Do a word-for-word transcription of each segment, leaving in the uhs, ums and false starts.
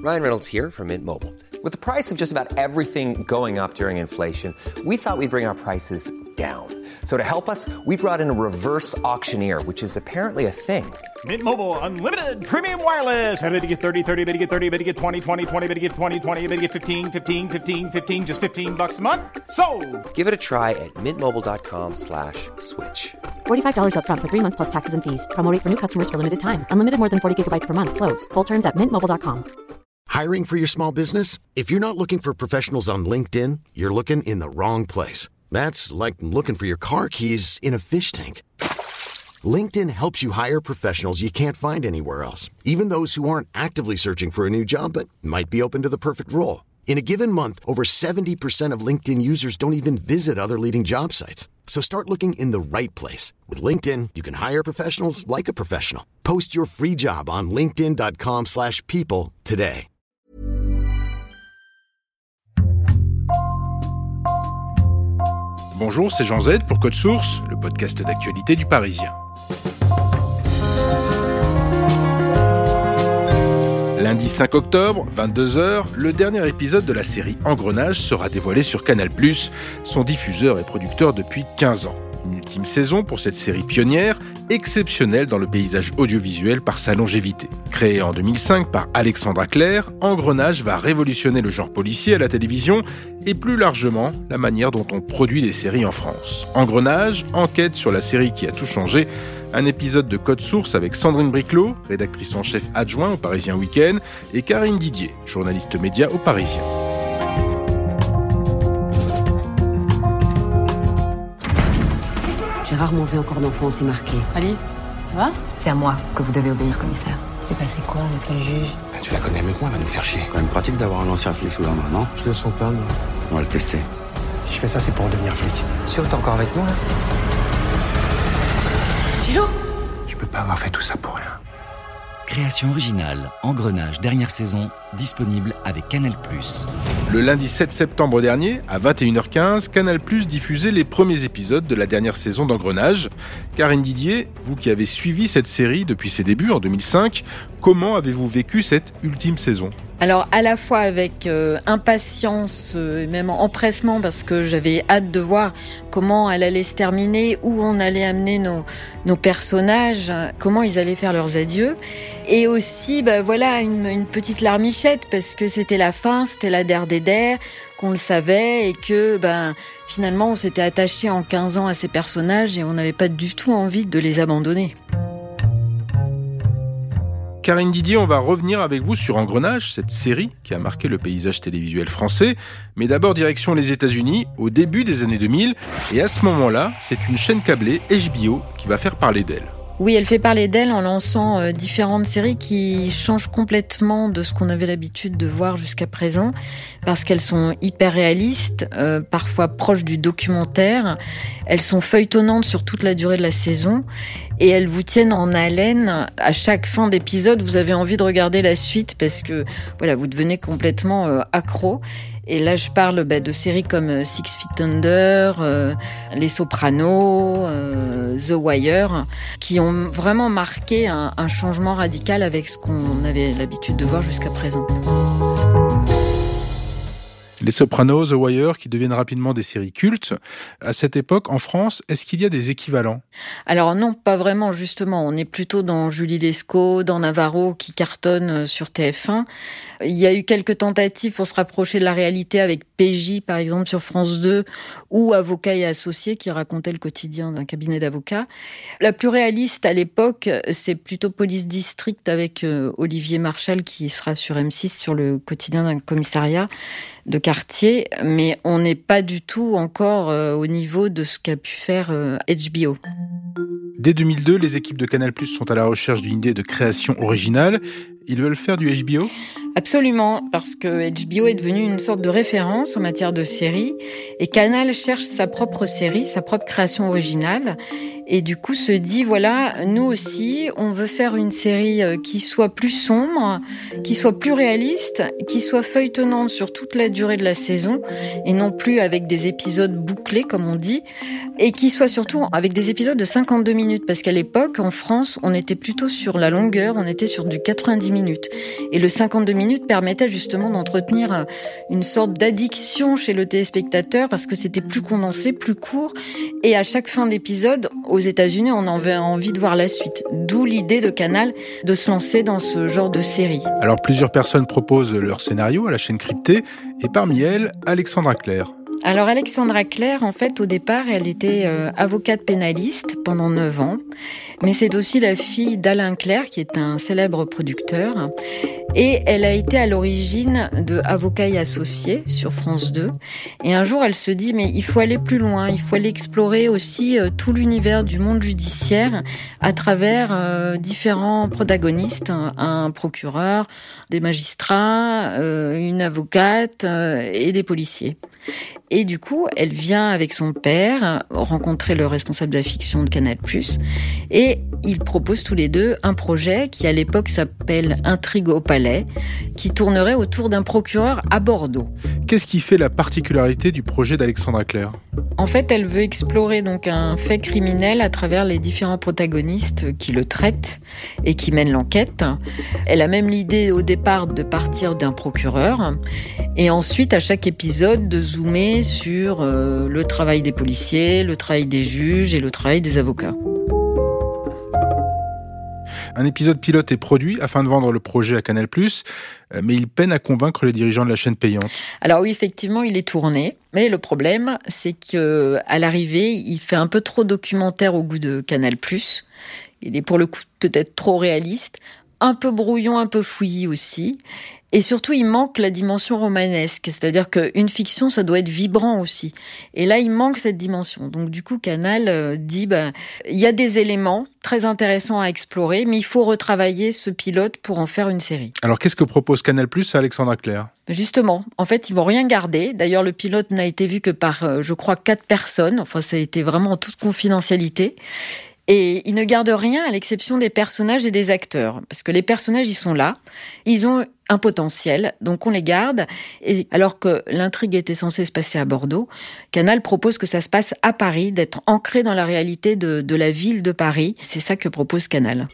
Ryan Reynolds here from Mint Mobile. With the price of just about everything going up during inflation, we thought we'd bring our prices down. So to help us, we brought in a reverse auctioneer, which is apparently a thing. Mint Mobile Unlimited Premium Wireless. How to get thirty, thirty, how to get thirty, how to get twenty, twenty, twenty, how to get twenty, twenty, how to get fifteen, fifteen, fifteen, fifteen, just fifteen bucks a month? Sold! Give it a try at mintmobile.com slash switch. forty-five dollars up front for three months plus taxes and fees. Promo rate for new customers for limited time. Unlimited more than forty gigabytes per month. Slows full terms at mint mobile dot com. Hiring for your small business? If you're not looking for professionals on LinkedIn, you're looking in the wrong place. That's like looking for your car keys in a fish tank. LinkedIn helps you hire professionals you can't find anywhere else, even those who aren't actively searching for a new job but might be open to the perfect role. In a given month, over seventy percent of LinkedIn users don't even visit other leading job sites. So start looking in the right place. With LinkedIn, you can hire professionals like a professional. Post your free job on linkedin.com slash people today. Bonjour, c'est Jean Z pour Code Source, le podcast d'actualité du Parisien. Lundi cinq octobre, vingt-deux heures, le dernier épisode de la série Engrenage sera dévoilé sur Canal plus, son diffuseur et producteur depuis quinze ans. Une ultime saison pour cette série pionnière, exceptionnelle dans le paysage audiovisuel par sa longévité. Créée en deux mille cinq par Alexandra Claire, Engrenage va révolutionner le genre policier à la télévision et plus largement la manière dont on produit des séries en France. Engrenage enquête sur la série qui a tout changé. Un épisode de Code Source avec Sandrine Briclot, rédactrice en chef adjoint au Parisien Week-end, et Karine Didier, journaliste média au Parisien. J'ai rarement vu un corps d'enfant aussi marqué. Ali, ça va ? C'est à moi que vous devez obéir, commissaire. C'est passé quoi avec la juge ? Tu la connais mieux que moi, elle va nous faire chier. Quand même pratique d'avoir un ancien flic sous la main, non ? Je le sens pas, moi. On va le tester. Si je fais ça, c'est pour devenir flic. Sûr que t'es encore avec nous, là ? Gilo ? Tu peux pas avoir fait tout ça pour rien. Création originale, Engrenage, dernière saison, disponible avec Canal plus. Le lundi sept septembre dernier, à vingt et une heures quinze, Canal plus diffusait les premiers épisodes de la dernière saison d'Engrenage. Karine Didier, vous qui avez suivi cette série depuis ses débuts en deux mille cinq, comment avez-vous vécu cette ultime saison ? Alors à la fois avec euh, impatience euh, et même empressement parce que j'avais hâte de voir comment elle allait se terminer, où on allait amener nos, nos personnages, comment ils allaient faire leurs adieux. Et aussi bah, voilà, une, une petite larmichette parce que c'était la fin, c'était la der des der, qu'on le savait et que ben, finalement on s'était attaché en quinze ans à ces personnages et on n'avait pas du tout envie de les abandonner. Karine Didier, on va revenir avec vous sur Engrenage, cette série qui a marqué le paysage télévisuel français. Mais d'abord direction les États-Unis, au début des années deux mille. Et à ce moment-là, c'est une chaîne câblée, H B O, qui va faire parler d'elle. Oui, elle fait parler d'elle en lançant euh, différentes séries qui changent complètement de ce qu'on avait l'habitude de voir jusqu'à présent, parce qu'elles sont hyper réalistes, euh, parfois proches du documentaire. Elles sont feuilletonnantes sur toute la durée de la saison et elles vous tiennent en haleine. À chaque fin d'épisode, vous avez envie de regarder la suite parce que voilà, vous devenez complètement euh, accro. Et là, je parle bah, de séries comme Six Feet Under, euh, Les Sopranos, euh, The Wire, qui ont vraiment marqué un, un changement radical avec ce qu'on avait l'habitude de voir jusqu'à présent. Les Sopranos, The Wire, qui deviennent rapidement des séries cultes. À cette époque, en France, est-ce qu'il y a des équivalents ? Alors non, pas vraiment, justement. On est plutôt dans Julie Lescaut, dans Navarro, qui cartonne sur T F un. Il y a eu quelques tentatives pour se rapprocher de la réalité avec P J, par exemple, sur France deux, ou Avocats et Associés, qui racontait le quotidien d'un cabinet d'avocats. La plus réaliste à l'époque, c'est plutôt Police District avec Olivier Marchal, qui sera sur M six, sur le quotidien d'un commissariat de quartier, mais on n'est pas du tout encore euh, au niveau de ce qu'a pu faire euh, H B O. Dès deux mille deux, les équipes de Canal plus sont à la recherche d'une idée de création originale. Ils veulent faire du H B O ? Absolument, parce que H B O est devenu une sorte de référence en matière de séries et Canal cherche sa propre série, sa propre création originale. et du coup se dit voilà, nous aussi, on veut faire une série qui soit plus sombre, qui soit plus réaliste, qui soit feuilletonnante sur toute la durée de la saison et non plus avec des épisodes bouclés comme on dit, et qui soit surtout avec des épisodes de cinquante-deux minutes parce qu'à l'époque en France, on était plutôt sur la longueur, on était sur du quatre-vingt-dix minutes et le cinquante-deux minutes permettait justement d'entretenir une sorte d'addiction chez le téléspectateur parce que c'était plus condensé, plus court et à chaque fin d'épisode, aux États-Unis, on avait envie de voir la suite. D'où l'idée de Canal de se lancer dans ce genre de série. Alors plusieurs personnes proposent leur scénario à la chaîne cryptée et parmi elles, Alexandra Clair. Alors Alexandra Clair, en fait, au départ, elle était euh, avocate pénaliste pendant neuf ans. Mais c'est aussi la fille d'Alain Clair, qui est un célèbre producteur. Et elle a été à l'origine de Avocats et Associés sur France deux. Et un jour, elle se dit, mais il faut aller plus loin, il faut aller explorer aussi euh, tout l'univers du monde judiciaire à travers euh, différents protagonistes, un, un procureur, des magistrats, euh, une avocate euh, et des policiers. Et du coup, elle vient avec son père rencontrer le responsable de la fiction de Canal plus, et ils proposent tous les deux un projet qui, à l'époque, s'appelle Intrigue au Palais, qui tournerait autour d'un procureur à Bordeaux. Qu'est-ce qui fait la particularité du projet d'Alexandra Clair ? En fait, elle veut explorer donc un fait criminel à travers les différents protagonistes qui le traitent et qui mènent l'enquête. Elle a même l'idée au départ de partir d'un procureur et ensuite, à chaque épisode, de zoomer sur euh, le travail des policiers, le travail des juges et le travail des avocats. Un épisode pilote est produit afin de vendre le projet à Canal plus, mais il peine à convaincre les dirigeants de la chaîne payante. Alors oui, effectivement, il est tourné, mais le problème, c'est qu'à l'arrivée, il fait un peu trop documentaire au goût de Canal plus. Il est pour le coup peut-être trop réaliste, un peu brouillon, un peu fouillis aussi. Et surtout, il manque la dimension romanesque, c'est-à-dire qu'une fiction, ça doit être vibrant aussi. Et là, il manque cette dimension. Donc du coup, Canal euh, dit, bah, il y a des éléments très intéressants à explorer, mais il faut retravailler ce pilote pour en faire une série. Alors, qu'est-ce que propose Canal plus à Alexandra Clair ? Justement, en fait, ils vont rien garder. D'ailleurs, le pilote n'a été vu que par, euh, je crois, quatre personnes. Enfin, ça a été vraiment en toute confidentialité. Et ils ne gardent rien à l'exception des personnages et des acteurs. Parce que les personnages, ils sont là. Ils ont un potentiel, donc on les garde. Et alors que l'intrigue était censée se passer à Bordeaux, Canal propose que ça se passe à Paris, d'être ancré dans la réalité de, de la ville de Paris. C'est ça que propose Canal.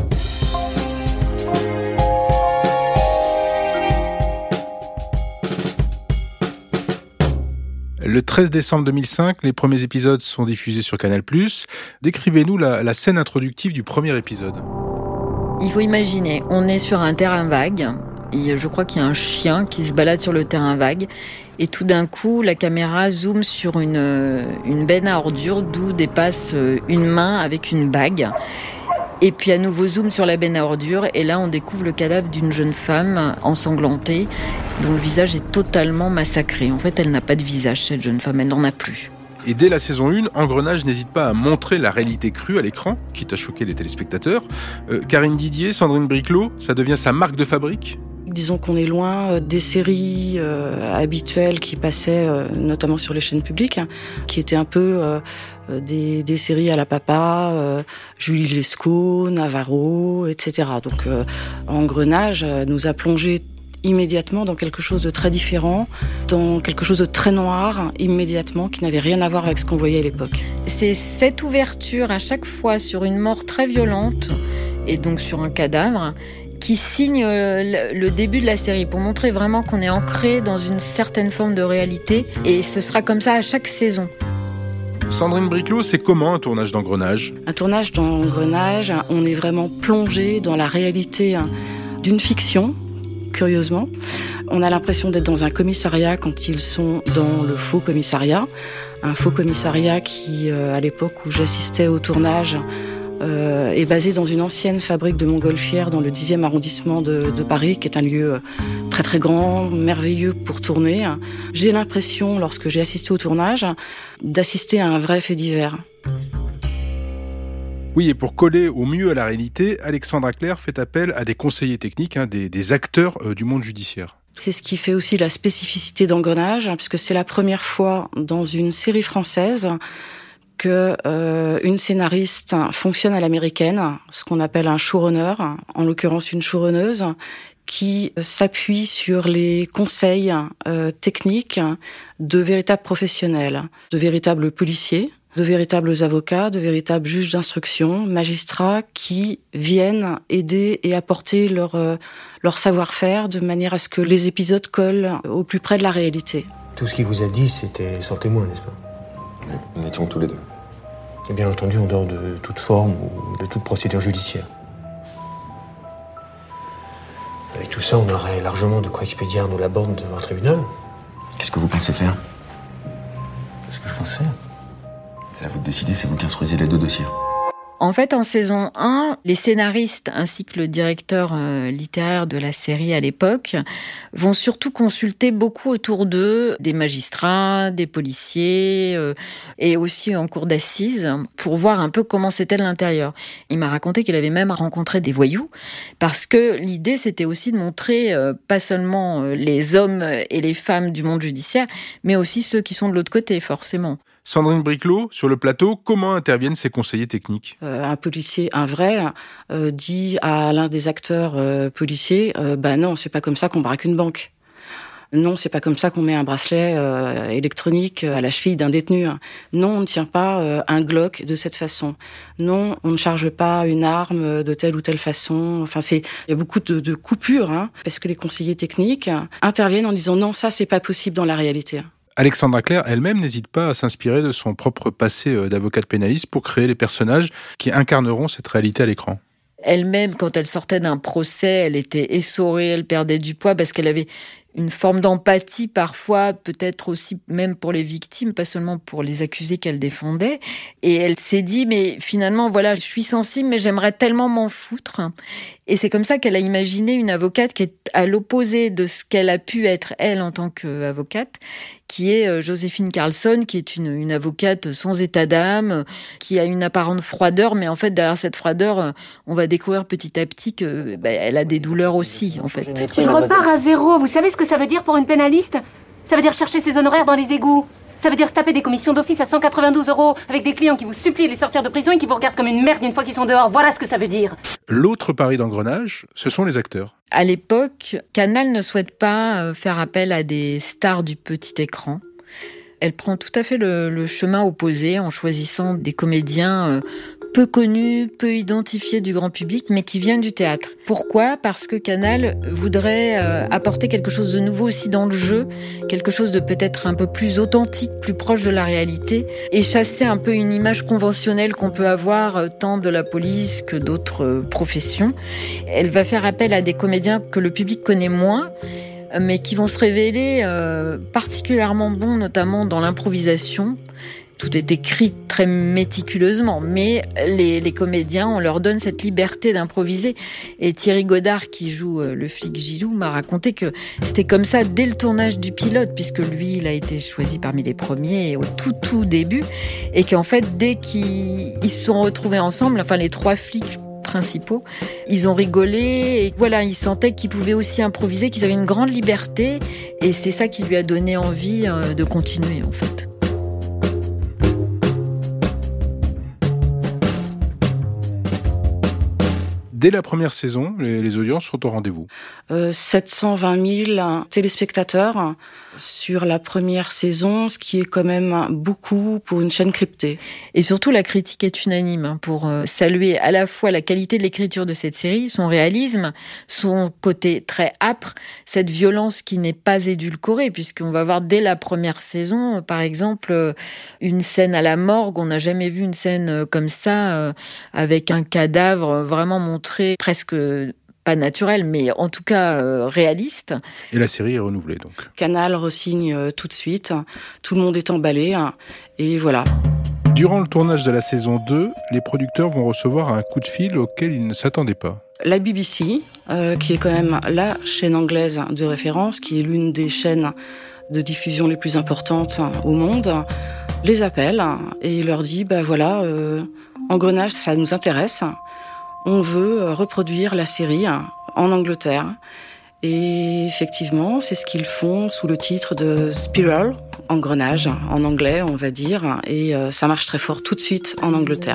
Le treize décembre deux mille cinq, les premiers épisodes sont diffusés sur Canal plus. Décrivez-nous la, la scène introductive du premier épisode. Il faut imaginer, on est sur un terrain vague. Et je crois qu'il y a un chien qui se balade sur le terrain vague. Et tout d'un coup, la caméra zoome sur une, une benne à ordures d'où dépasse une main avec une bague. Et puis à nouveau zoom sur la benne à ordures. Et là, on découvre le cadavre d'une jeune femme ensanglantée dont le visage est totalement massacré. En fait, elle n'a pas de visage, cette jeune femme. Elle n'en a plus. Et dès la saison un, Engrenage n'hésite pas à montrer la réalité crue à l'écran, quitte à choquer les téléspectateurs. Euh, Karine Didier, Sandrine Briclot, ça devient sa marque de fabrique ? Disons qu'on est loin des séries euh, habituelles qui passaient euh, notamment sur les chaînes publiques, hein, qui étaient un peu euh, des, des séries à la papa, euh, Julie Lescaut, Navarro, et cetera. Donc euh, Engrenage nous a plongé immédiatement dans quelque chose de très différent, dans quelque chose de très noir, immédiatement, qui n'avait rien à voir avec ce qu'on voyait à l'époque. C'est cette ouverture à chaque fois sur une mort très violente, et donc sur un cadavre, qui signe le début de la série, pour montrer vraiment qu'on est ancré dans une certaine forme de réalité, et ce sera comme ça à chaque saison. Sandrine Briclot, c'est comment un tournage d'Engrenage ? Un tournage d'Engrenage, on est vraiment plongé dans la réalité d'une fiction, curieusement. On a l'impression d'être dans un commissariat quand ils sont dans le faux commissariat. Un faux commissariat qui, à l'époque où j'assistais au tournage, Euh, est basé dans une ancienne fabrique de montgolfières dans le dixième arrondissement de, de Paris, qui est un lieu très très grand, merveilleux pour tourner. J'ai l'impression, lorsque j'ai assisté au tournage, d'assister à un vrai fait divers. Oui, et pour coller au mieux à la réalité, Alexandra Clair fait appel à des conseillers techniques, hein, des, des acteurs euh, du monde judiciaire. C'est ce qui fait aussi la spécificité d'Engrenage, puisque c'est la première fois dans une série française que euh, une scénariste fonctionne à l'américaine, ce qu'on appelle un showrunner, en l'occurrence une showrunneuse, qui s'appuie sur les conseils euh, techniques de véritables professionnels, de véritables policiers, de véritables avocats, de véritables juges d'instruction, magistrats qui viennent aider et apporter leur, euh, leur savoir-faire de manière à ce que les épisodes collent au plus près de la réalité. Tout ce qu'il vous a dit, c'était sans témoin, n'est-ce pas ? Oui, nous étions tous les deux. Et bien entendu, en dehors de toute forme ou de toute procédure judiciaire. Avec tout ça, on aurait largement de quoi expédier Arnaud Laborde devant un tribunal. Qu'est-ce que vous pensez faire ? Qu'est-ce que je pense faire ? C'est à vous de décider, c'est vous qui instruisez les deux dossiers. En fait, en saison un, les scénaristes ainsi que le directeur euh, littéraire de la série à l'époque vont surtout consulter beaucoup autour d'eux des magistrats, des policiers euh, et aussi en cour d'assises pour voir un peu comment c'était de l'intérieur. Il m'a raconté qu'il avait même rencontré des voyous parce que l'idée c'était aussi de montrer euh, pas seulement euh, les hommes et les femmes du monde judiciaire, mais aussi ceux qui sont de l'autre côté forcément. Sandrine Briclot, sur le plateau, comment interviennent ces conseillers techniques ? euh, Un policier, un vrai, euh, dit à l'un des acteurs euh, policiers euh, « Bah non, c'est pas comme ça qu'on braque une banque. Non, c'est pas comme ça qu'on met un bracelet euh, électronique à la cheville d'un détenu. Non, on ne tient pas euh, un Glock de cette façon. Non, on ne charge pas une arme de telle ou telle façon. » Enfin, c'est il y a beaucoup de, de coupures, hein, parce que les conseillers techniques interviennent en disant « Non, ça, c'est pas possible dans la réalité. » Alexandra Claire elle-même n'hésite pas à s'inspirer de son propre passé d'avocate pénaliste pour créer les personnages qui incarneront cette réalité à l'écran. Elle-même, quand elle sortait d'un procès, elle était essorée, elle perdait du poids parce qu'elle avait une forme d'empathie parfois, peut-être aussi même pour les victimes, pas seulement pour les accusés qu'elle défendait. Et elle s'est dit, mais finalement, voilà, je suis sensible, mais j'aimerais tellement m'en foutre. Et c'est comme ça qu'elle a imaginé une avocate qui est à l'opposé de ce qu'elle a pu être, elle, en tant qu'avocate, qui est Joséphine Carlson, qui est une, une avocate sans état d'âme, qui a une apparente froideur, mais en fait, derrière cette froideur, on va découvrir petit à petit que bah, elle a des douleurs aussi, en fait. Je repars à zéro. Vous savez ce que ça veut dire pour une pénaliste ? Ça veut dire chercher ses honoraires dans les égouts. Ça veut dire se taper des commissions d'office à cent quatre-vingt-douze euros avec des clients qui vous supplient de les sortir de prison et qui vous regardent comme une merde une fois qu'ils sont dehors. Voilà ce que ça veut dire. L'autre pari d'engrenage, ce sont les acteurs. À l'époque, Canal ne souhaite pas faire appel à des stars du petit écran. Elle prend tout à fait le, le chemin opposé en choisissant des comédiens euh, peu connus, peu identifiés du grand public, mais qui viennent du théâtre. Pourquoi ? Parce que Canal voudrait euh, apporter quelque chose de nouveau aussi dans le jeu, quelque chose de peut-être un peu plus authentique, plus proche de la réalité, et chasser un peu une image conventionnelle qu'on peut avoir euh, tant de la police que d'autres euh, professions. Elle va faire appel à des comédiens que le public connaît moins, mais qui vont se révéler euh, particulièrement bons, notamment dans l'improvisation. Tout est écrit très méticuleusement, mais les, les comédiens, on leur donne cette liberté d'improviser. Et Thierry Godard, qui joue le flic Gilou, m'a raconté que c'était comme ça dès le tournage du pilote, puisque lui, il a été choisi parmi les premiers au tout, tout début, et qu'en fait, dès qu'ils ils se sont retrouvés ensemble, enfin les trois flics principaux, ils ont rigolé et voilà, ils sentaient qu'ils pouvaient aussi improviser, qu'ils avaient une grande liberté et c'est ça qui lui a donné envie de continuer en fait. Dès la première saison, les, les audiences sont au rendez-vous. Euh, sept cent vingt mille téléspectateurs sur la première saison, ce qui est quand même beaucoup pour une chaîne cryptée. Et surtout, la critique est unanime pour saluer à la fois la qualité de l'écriture de cette série, son réalisme, son côté très âpre, cette violence qui n'est pas édulcorée, puisqu'on va voir dès la première saison, par exemple, une scène à la morgue. On n'a jamais vu une scène comme ça, avec un cadavre vraiment montré presque pas naturel, mais en tout cas euh, réaliste. Et la série est renouvelée donc. Canal re-signe euh, tout de suite, tout le monde est emballé, hein, et voilà. Durant le tournage de la saison deux, les producteurs vont recevoir un coup de fil auquel ils ne s'attendaient pas. La B B C, euh, qui est quand même la chaîne anglaise de référence, qui est l'une des chaînes de diffusion les plus importantes au monde, les appelle et leur dit, bah voilà, euh, Engrenage, ça nous intéresse. On veut reproduire la série en Angleterre. Et effectivement, c'est ce qu'ils font sous le titre de Spiral, Engrenage, en anglais, on va dire, et euh, ça marche très fort tout de suite en Angleterre.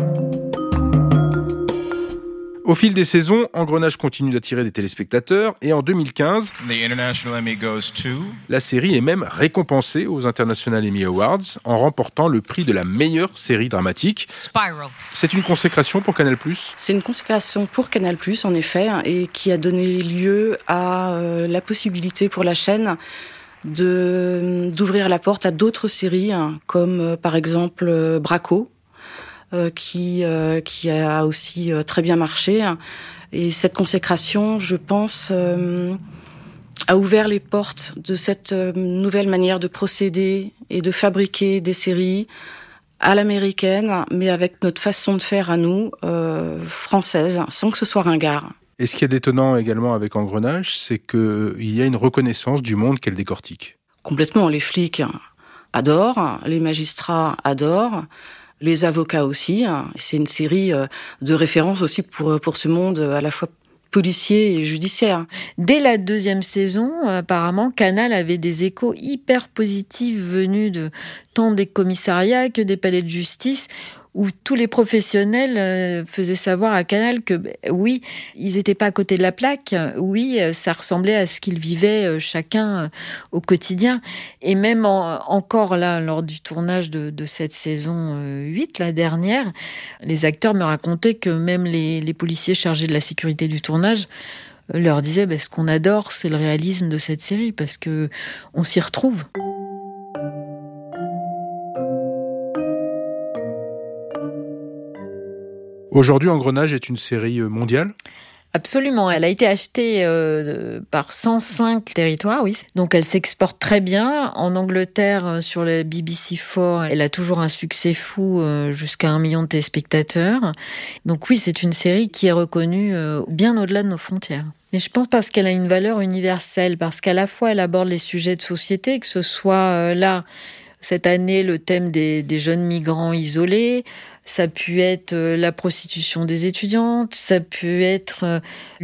Au fil des saisons, Engrenage continue d'attirer des téléspectateurs et en deux mille quinze, The International Emmy goes to... la série est même récompensée aux International Emmy Awards en remportant le prix de la meilleure série dramatique. Spiral. C'est une consécration pour Canal+. C'est une consécration pour Canal+, en effet, et qui a donné lieu à euh, la possibilité pour la chaîne de, d'ouvrir la porte à d'autres séries, hein, comme euh, par exemple euh, Braco, euh, qui, euh, qui a aussi euh, très bien marché. Et cette consécration, je pense, euh, a ouvert les portes de cette euh, nouvelle manière de procéder et de fabriquer des séries à l'américaine, mais avec notre façon de faire à nous, euh, française, sans que ce soit ringard. Et ce qui est étonnant également avec Engrenage, c'est qu'il y a une reconnaissance du monde qu'elle décortique. Complètement, les flics adorent, les magistrats adorent, les avocats aussi. C'est une série de référence aussi pour, pour ce monde à la fois policier et judiciaire. Dès la deuxième saison, apparemment, Canal avait des échos hyper positifs venus de tant des commissariats que des palais de justice, où tous les professionnels faisaient savoir à Canal que oui, ils n'étaient pas à côté de la plaque, oui, ça ressemblait à ce qu'ils vivaient chacun au quotidien. Et même en, encore là, lors du tournage de, de cette saison huit, la dernière, les acteurs me racontaient que même les, les policiers chargés de la sécurité du tournage leur disaient bah, ce qu'on adore, c'est le réalisme de cette série, parce que on s'y retrouve. Aujourd'hui, Engrenage est une série mondiale ? Absolument. Elle a été achetée euh, par cent cinq territoires, oui. Donc elle s'exporte très bien. En Angleterre, sur le B B C quatre, elle a toujours un succès fou, euh, jusqu'à un million de téléspectateurs. Donc oui, c'est une série qui est reconnue euh, bien au-delà de nos frontières. Et je pense parce qu'elle a une valeur universelle, parce qu'à la fois elle aborde les sujets de société, que ce soit euh, là... Cette année, le thème des, des jeunes migrants isolés, ça a pu être la prostitution des étudiantes, ça peut être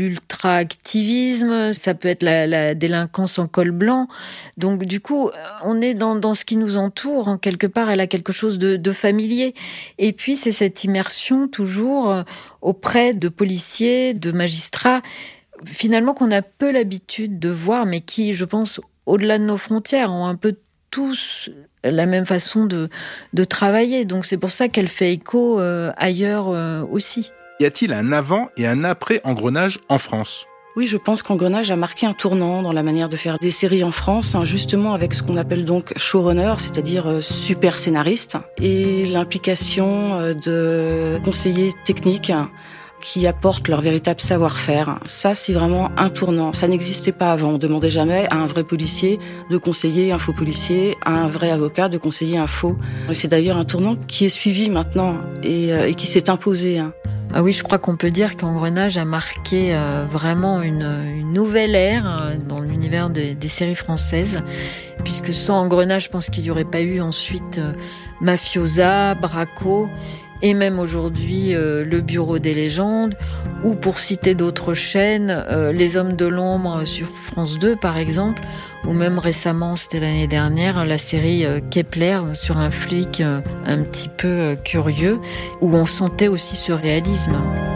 l'ultra-activisme, ça peut être la, la délinquance en col blanc. Donc du coup, on est dans, dans ce qui nous entoure. En quelque part, elle a quelque chose de, de familier. Et puis, c'est cette immersion toujours auprès de policiers, de magistrats, finalement qu'on a peu l'habitude de voir, mais qui, je pense, au-delà de nos frontières, ont un peu tous la même façon de, de travailler. Donc c'est pour ça qu'elle fait écho euh, ailleurs euh, aussi. Y a-t-il un avant et un après Engrenage en France ? Oui, je pense qu'Engrenage a marqué un tournant dans la manière de faire des séries en France, hein, justement avec ce qu'on appelle donc showrunner, c'est-à-dire euh, super scénariste, et l'implication euh, de conseillers techniques qui apportent leur véritable savoir-faire. Ça, c'est vraiment un tournant. Ça n'existait pas avant. On demandait jamais à un vrai policier de conseiller un faux policier, à un vrai avocat de conseiller un faux. C'est d'ailleurs un tournant qui est suivi maintenant et, euh, et qui s'est imposé. Ah oui, je crois qu'on peut dire qu'Engrenage a marqué euh, vraiment une, une nouvelle ère euh, dans l'univers des, des séries françaises, puisque sans Engrenage, je pense qu'il n'y aurait pas eu ensuite euh, Mafiosa, Braco, et même aujourd'hui, euh, le Bureau des légendes, ou pour citer d'autres chaînes, euh, Les Hommes de l'ombre sur France deux, par exemple, ou même récemment, c'était l'année dernière, la série euh, Kepler sur un flic euh, un petit peu euh, curieux, où on sentait aussi ce réalisme.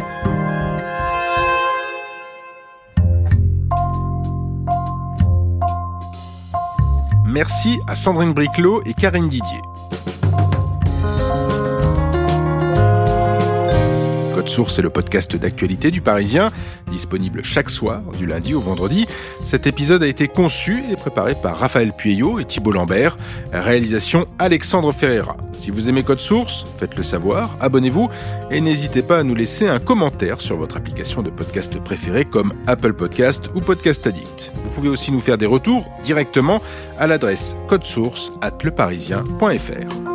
Merci à Sandrine Briclot et Karine Didier. Code Source est le podcast d'actualité du Parisien, disponible chaque soir, du lundi au vendredi. Cet épisode a été conçu et préparé par Raphaël Pueyo et Thibault Lambert. Réalisation Alexandre Ferreira. Si vous aimez Code Source, faites-le savoir, abonnez-vous et n'hésitez pas à nous laisser un commentaire sur votre application de podcast préférée comme Apple Podcast ou Podcast Addict. Vous pouvez aussi nous faire des retours directement à l'adresse codesource arobase leparisien point fr.